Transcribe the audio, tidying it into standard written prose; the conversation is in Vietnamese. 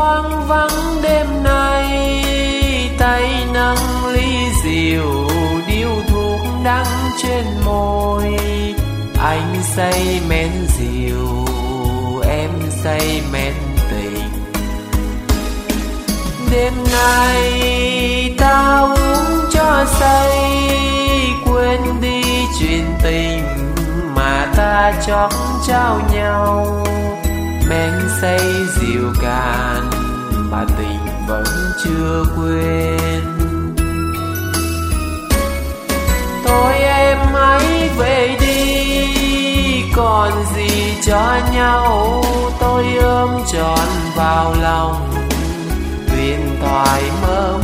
hoang vắng đêm nay, tay nâng ly rượu điếu thuốc đắng trên môi. Anh say men rượu, em say men tình. Đêm nay ta uống cho say, quên đi chuyện tình mà ta chót trao nhau. Men say rượu cạn mà tình vẫn chưa quên. Thôi em hãy về đi, còn gì cho nhau. Tôi ôm trọn vào lòng huyền thoại mơ